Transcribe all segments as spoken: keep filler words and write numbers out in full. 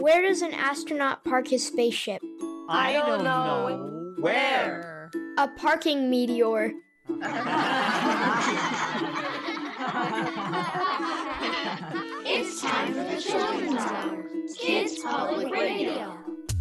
Where does an astronaut park his spaceship? I don't know. Where? A parking meteor. It's time for the Children's Hour. Kids Public Radio.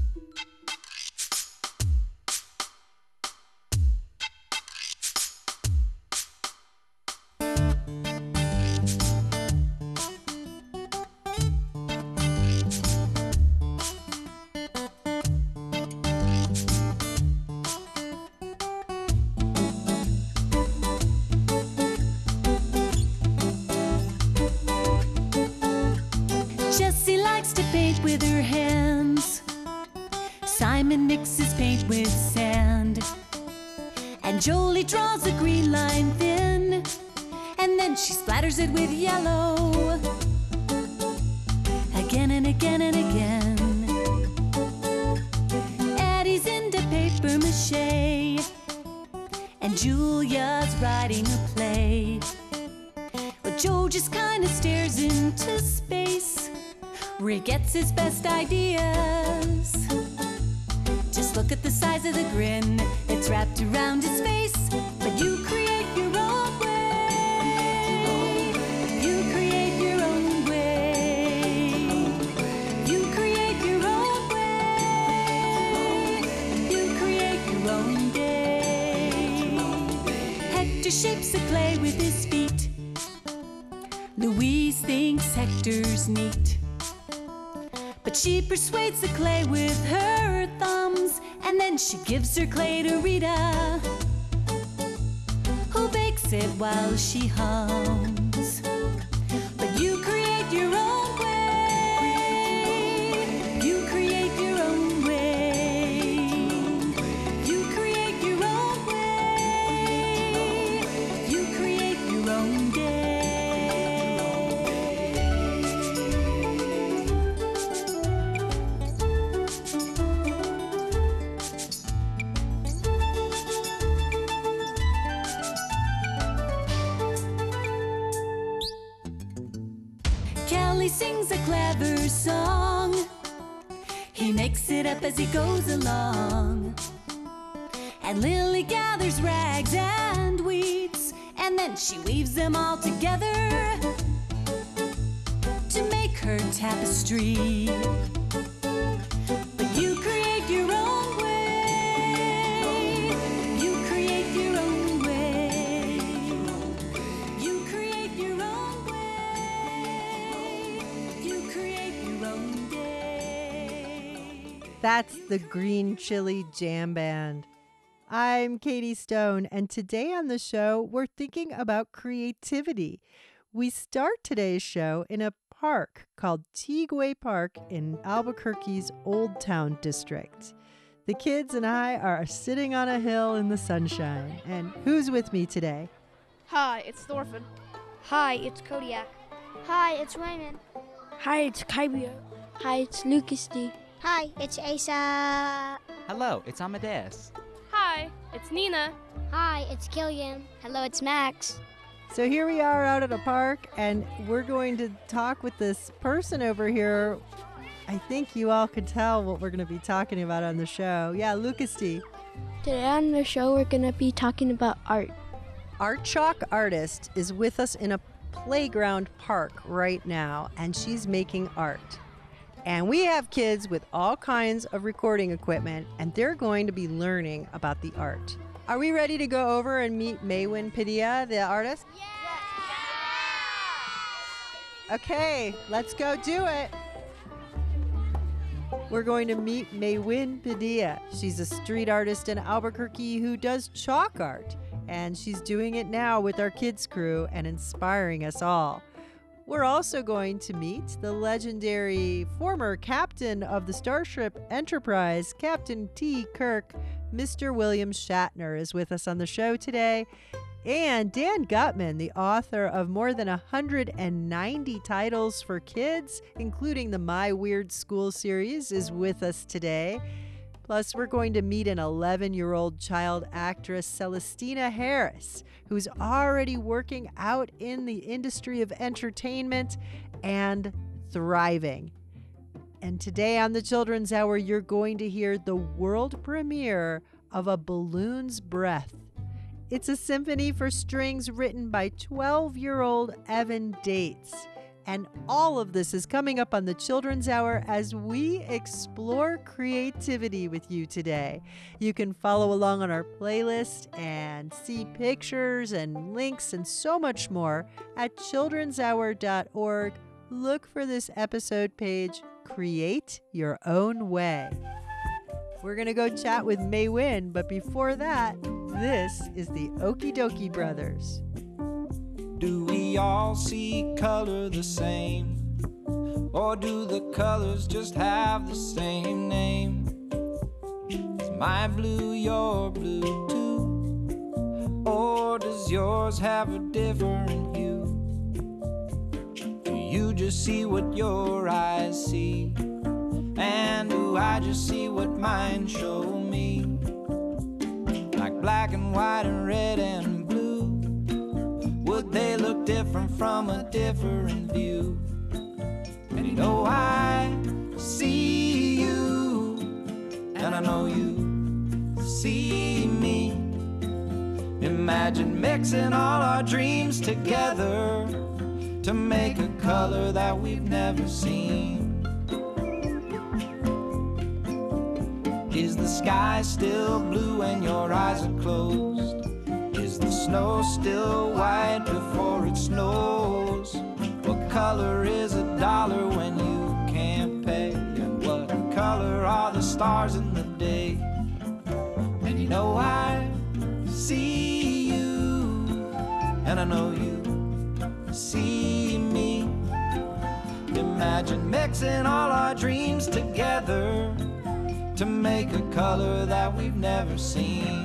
Jessie likes to paint with her hands. Simon mixes paint with sand. And Jolie draws a green line thin. And then she splatters it with yellow. Again and again and again. Eddie's into paper mache. And Julia's writing a play. But Joe just kind of stares into space, where he gets his best ideas. Just look at the size of the grin, it's wrapped around his face. But you create your own way. You create your own way. You create your own way. You create your own day. Hector shapes the clay with his feet. Louise thinks Hector's neat. But she persuades the clay with her thumbs, and then she gives her clay to Rita, who bakes it while she hums. But you create your own way. You create your own way. You create your own way. You create your own day. Kelly sings a clever song. He makes it up as he goes along. And Lily gathers rags and weeds, and then she weaves them all together to make her tapestry. But you create your own way. You create your own way. You create your own way. You create your own day. That's the Green Chili Jam Band. I'm Katie Stone, and today on the show, we're thinking about creativity. We start today's show in a park called Teague Park in Albuquerque's Old Town District. The kids and I are sitting on a hill in the sunshine. And who's with me today? Hi, it's Thorfinn. Hi, it's Kodiak. Hi, it's Raymond. Hi, it's Kybio. Hi, it's Lucas D. Hi, it's Asa. Hello, it's Amadeus. Hi, it's Nina. Hi, it's Killian. Hello, it's Max. So here we are out at a park, and we're going to talk with this person over here. I think you all could tell what we're going to be talking about on the show. Yeah, Lucas D. Today on the show, we're going to be talking about art. Art Chalk Artist is with us in a playground park right now, and she's making art. And we have kids with all kinds of recording equipment, and they're going to be learning about the art. Are we ready to go over and meet Maywin Padilla, the artist? Yeah! Okay, let's go do it. We're going to meet Maywin Padilla. She's a street artist in Albuquerque who does chalk art, and she's doing it now with our kids crew and inspiring us all. We're also going to meet the legendary former captain of the Starship Enterprise, Captain T. Kirk. Mister William Shatner is with us on the show today. And Dan Gutman, the author of more than one hundred ninety titles for kids, including the My Weird School series, is with us today. Plus, we're going to meet an eleven-year-old child actress, Celestina Harris, who's already working out in the industry of entertainment and thriving. And today on the Children's Hour, you're going to hear the world premiere of A Balloon's Breath. It's a symphony for strings written by twelve-year-old Evan Dates. And all of this is coming up on the Children's Hour as we explore creativity with you today. You can follow along on our playlist and see pictures and links and so much more at children's hour dot org. Look for this episode page, Create Your Own Way. We're going to go chat with May Win, but before that, this is the Okie Dokie Brothers. Do we all see color the same? Or do the colors just have the same name? Is my blue your blue too? Or does yours have a different hue? Do you just see what your eyes see? And do I just see what mine show me? Like black and white and red and blue, would they look different from a different view? And you know I see you, and I know you see me. Imagine mixing all our dreams together to make a color that we've never seen. Is the sky still blue when your eyes are closed? Is the snow still white before it snows? What color is a dollar when you can't pay? And what color are the stars in the day? And you know I see you, and I know you see me. Imagine mixing all our dreams together to make a color that we've never seen.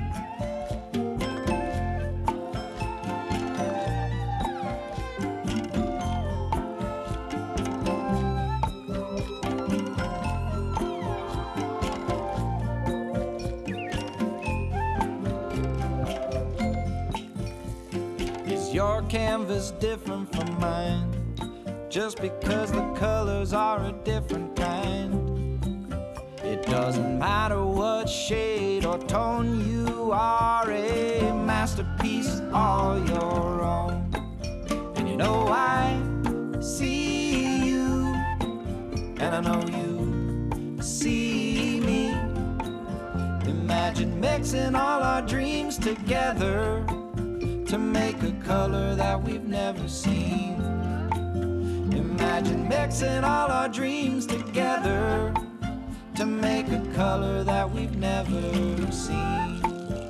Is your canvas different from mine? Just because the colors are a different kind. It doesn't matter what shade or tone, you are a masterpiece all your own. And you know I see you, and I know you see me. Imagine mixing all our dreams together to make a color that we've never seen. Imagine mixing all our dreams together to make a color that we've never seen.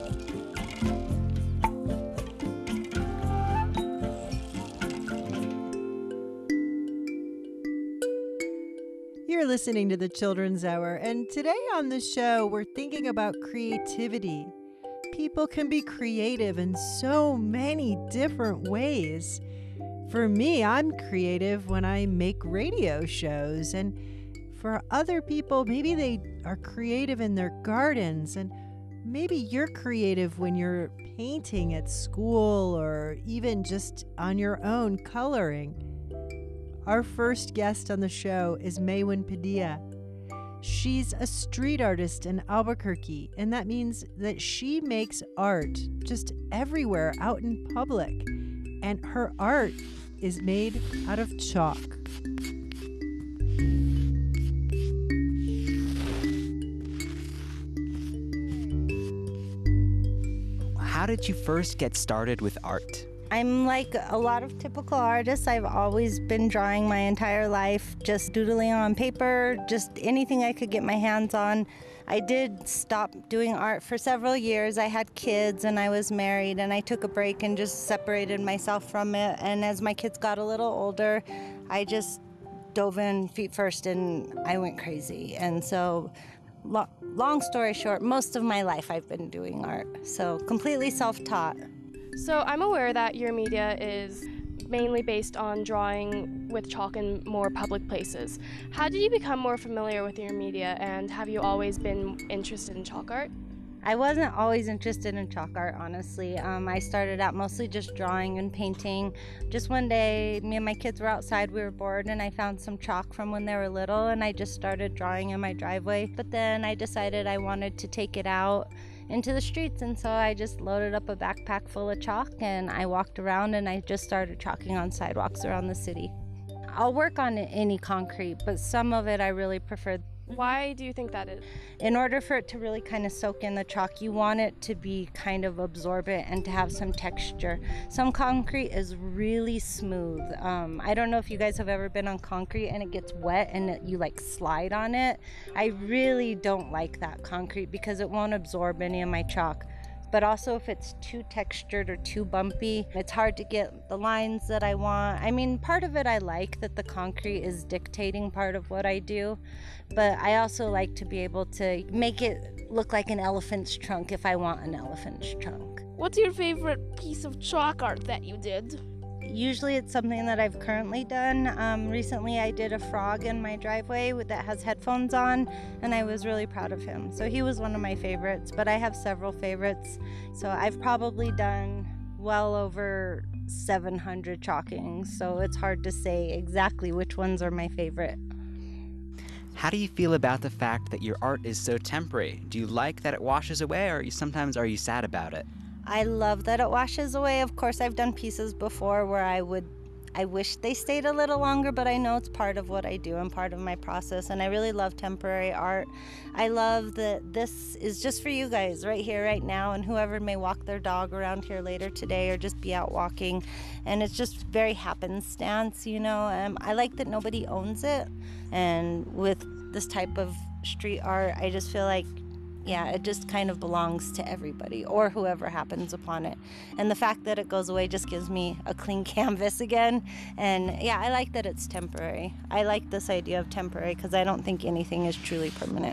You're listening to the Children's Hour, and today on the show, we're thinking about creativity. People can be creative in so many different ways. For me, I'm creative when I make radio shows, and for other people, maybe they are creative in their gardens, and maybe you're creative when you're painting at school or even just on your own coloring. Our first guest on the show is May Win Padilla. She's a street artist in Albuquerque, and that means that she makes art just everywhere out in public, and her art is made out of chalk. How did you first get started with art? I'm like a lot of typical artists. I've always been drawing my entire life, just doodling on paper, just anything I could get my hands on. I did stop doing art for several years. I had kids and I was married, and I took a break and just separated myself from it. And as my kids got a little older, I just dove in feet first and I went crazy. And so Lo- long story short, most of my life I've been doing art, so completely self-taught. So I'm aware that your media is mainly based on drawing with chalk in more public places. How did you become more familiar with your media, and have you always been interested in chalk art? I wasn't always interested in chalk art, honestly. Um, I started out mostly just drawing and painting. Just one day, me and my kids were outside, we were bored, and I found some chalk from when they were little, and I just started drawing in my driveway. But then I decided I wanted to take it out into the streets, and so I just loaded up a backpack full of chalk, and I walked around, and I just started chalking on sidewalks around the city. I'll work on any concrete, but some of it I really prefer. Why do you think that is? In order for it to really kind of soak in the chalk, you want it to be kind of absorbent and to have some texture. Some concrete is really smooth. Um, I don't know if you guys have ever been on concrete and it gets wet and it, you like slide on it. I really don't like that concrete because it won't absorb any of my chalk. But also if it's too textured or too bumpy, it's hard to get the lines that I want. I mean, part of it I like that the concrete is dictating part of what I do, but I also like to be able to make it look like an elephant's trunk if I want an elephant's trunk. What's your favorite piece of chalk art that you did? Usually it's something that I've currently done. Um, recently I did a frog in my driveway with, that has headphones on, and I was really proud of him. So he was one of my favorites, but I have several favorites. So I've probably done well over seven hundred chalkings, so it's hard to say exactly which ones are my favorite. How do you feel about the fact that your art is so temporary? Do you like that it washes away, or you, sometimes are you sad about it? I love that it washes away. Of course, I've done pieces before where I would, I wish they stayed a little longer, but I know it's part of what I do and part of my process, and I really love temporary art. I love that this is just for you guys right here, right now, and whoever may walk their dog around here later today or just be out walking, and it's just very happenstance, you know. Um, I like that nobody owns it, and with this type of street art, I just feel like yeah, it just kind of belongs to everybody or whoever happens upon it. And the fact that it goes away just gives me a clean canvas again. And yeah, I like that it's temporary. I like this idea of temporary because I don't think anything is truly permanent.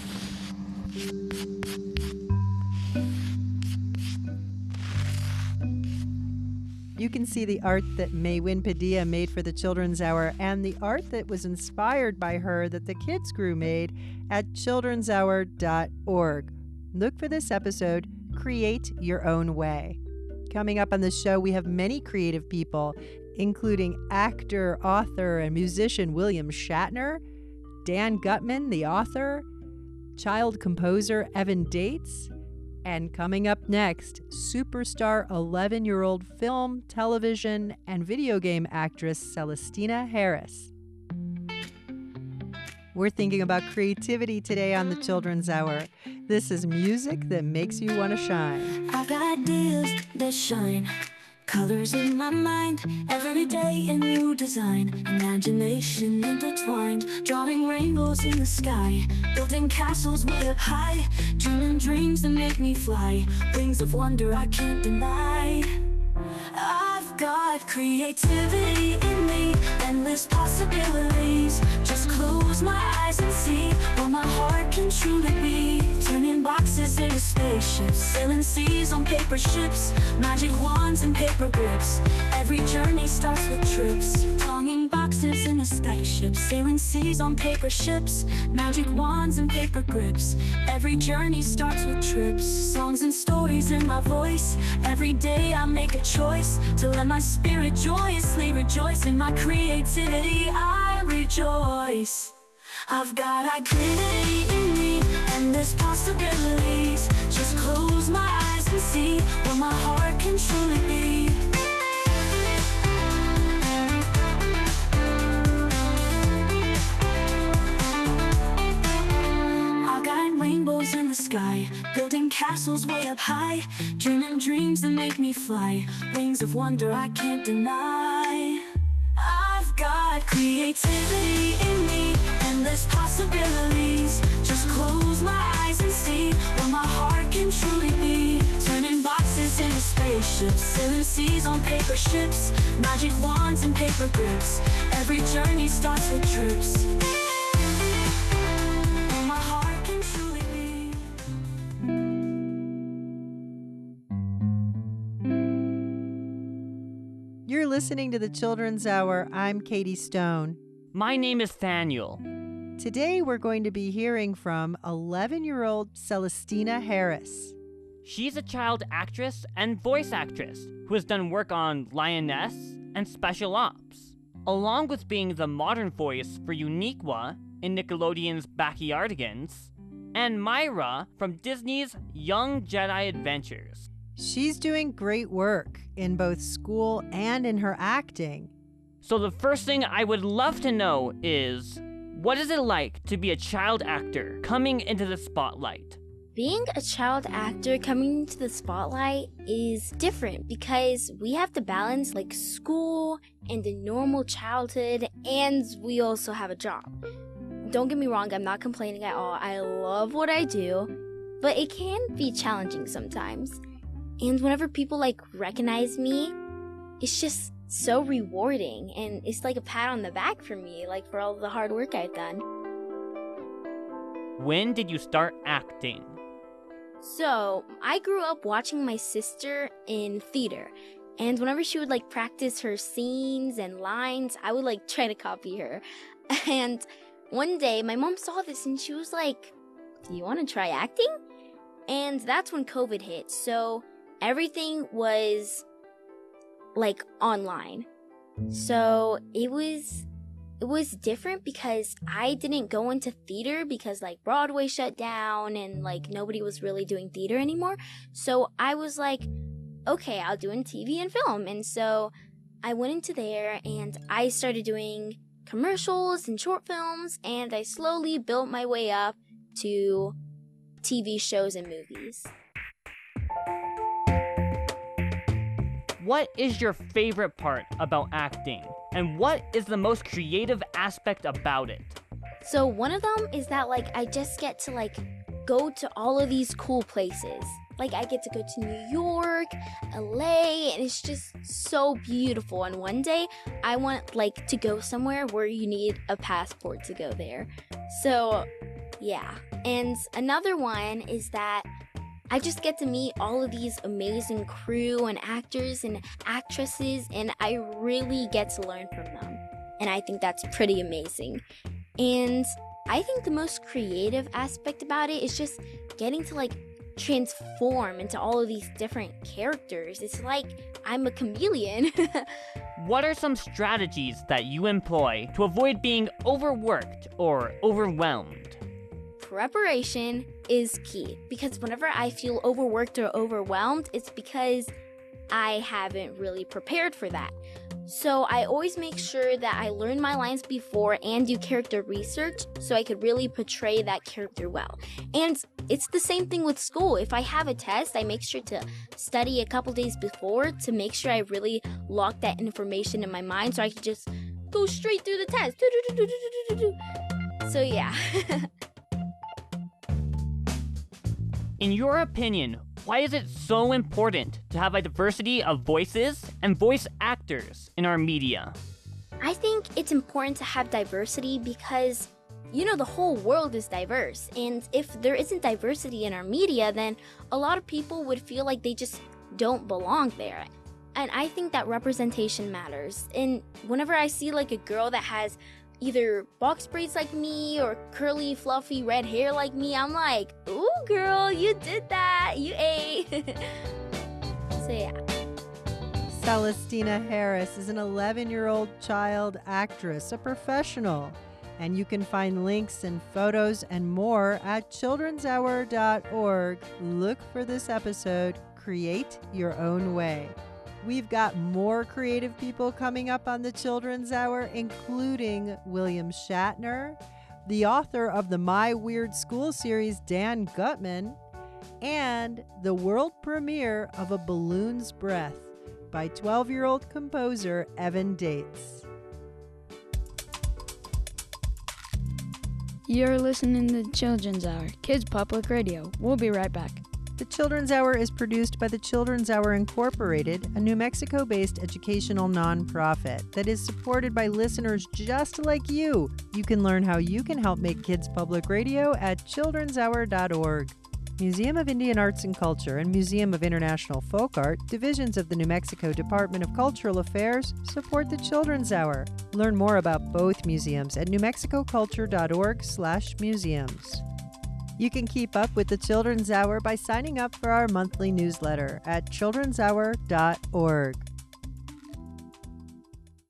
You can see the art that Maywin Padilla made for the Children's Hour and the art that was inspired by her that the Kids Crew made at children's hour dot org. Look for this episode, Create Your Own Way. Coming up on the show, we have many creative people, including actor, author, and musician William Shatner, Dan Gutman, the author, child composer Evan Dates, and coming up next, superstar eleven-year-old film, television, and video game actress Celestina Harris. We're thinking about creativity today on the Children's Hour. This is music that makes you want to shine. I've got ideas that shine, colors in my mind, every day a new design, imagination intertwined, drawing rainbows in the sky, building castles way up high, dreaming dreams that make me fly, wings of wonder I can't deny. I've got creativity in me, endless possibilities. Just close my eyes and see what my heart can truly be. Turning boxes into spaceships, sailing seas on paper ships, magic wands and paper grips. Every journey starts with trips. Longing boxes into spaceships, sailing seas on paper ships, magic wands and paper grips. Every journey starts with trips. Songs and stories in my voice. Every day I make a choice to let my spirit joyously rejoice. In my creativity I rejoice. I've got identity in me, endless possibilities. Just close my eyes and see what my heart can truly be. I've got rainbows in the sky, building castles way up high, dreaming dreams that make me fly, wings of wonder I can't deny. I've got creativity in me, endless possibilities. Just close my eyes and see what my heart can truly be. Turning boxes into spaceships, sailing seas on paper ships, magic wands and paper grips. Every journey starts with trips. What my heart can truly be. You're listening to the Children's Hour. I'm Katie Stone. My name is Thaniel. Today we're going to be hearing from eleven-year-old Celestina Harris. She's a child actress and voice actress who has done work on Lioness and Special Ops, along with being the modern voice for Uniqua in Nickelodeon's Backyardigans, and Myra from Disney's Young Jedi Adventures. She's doing great work in both school and in her acting. So the first thing I would love to know is, what is it like to be a child actor coming into the spotlight? Being a child actor coming into the spotlight is different because we have to balance like school and a normal childhood, and we also have a job. Don't get me wrong, I'm not complaining at all. I love what I do, but it can be challenging sometimes. And whenever people like recognize me, it's just so rewarding, and it's like a pat on the back for me, like for all the hard work I've done. When did you start acting? So, I grew up watching my sister in theater, and whenever she would like practice her scenes and lines, I would like try to copy her. And one day, my mom saw this and she was like, "Do you want to try acting?" And that's when COVID hit, so everything was like online. So it was it was different because I didn't go into theater because like Broadway shut down and like nobody was really doing theater anymore. So I was like, okay, I'll do in T V and film. And so I went into there and I started doing commercials and short films, and I slowly built my way up to T V shows and movies. What is your favorite part about acting? And what is the most creative aspect about it? So one of them is that like I just get to like go to all of these cool places. Like I get to go to New York, L A, and it's just so beautiful. And one day I want like to go somewhere where you need a passport to go there. So yeah. And another one is that I just get to meet all of these amazing crew and actors and actresses, and I really get to learn from them. And I think that's pretty amazing. And I think the most creative aspect about it is just getting to like transform into all of these different characters. It's like I'm a chameleon. What are some strategies that you employ to avoid being overworked or overwhelmed? Preparation is key, because whenever I feel overworked or overwhelmed, it's because I haven't really prepared for that. So I always make sure that I learn my lines before and do character research so I could really portray that character well. And it's the same thing with school. If I have a test, I make sure to study a couple days before to make sure I really lock that information in my mind so I can just go straight through the test. So yeah. In your opinion, why is it so important to have a diversity of voices and voice actors in our media? I think it's important to have diversity because, you know, the whole world is diverse. And if there isn't diversity in our media, then a lot of people would feel like they just don't belong there. And I think that representation matters. And whenever I see like a girl that has either box braids like me or curly, fluffy red hair like me, I'm like, ooh, girl, you did that. You ate. So, yeah. Celestina Harris is an eleven-year-old child actress, a professional. And you can find links and photos and more at children's hour dot org. Look for this episode, Create Your Own Way. We've got more creative people coming up on the Children's Hour, including William Shatner, the author of the My Weird School series, Dan Gutman, and the world premiere of A Balloon's Breath by twelve-year-old composer Evan Dates. You're listening to Children's Hour, Kids Public Radio. We'll be right back. The Children's Hour is produced by the Children's Hour Incorporated, a New Mexico-based educational nonprofit that is supported by listeners just like you. You can learn how you can help make Kids Public Radio at children's hour dot org. Museum of Indian Arts and Culture and Museum of International Folk Art, divisions of the New Mexico Department of Cultural Affairs, support the Children's Hour. Learn more about both museums at newmexicoculture.org slash museums. You can keep up with the Children's Hour by signing up for our monthly newsletter at children's hour dot org.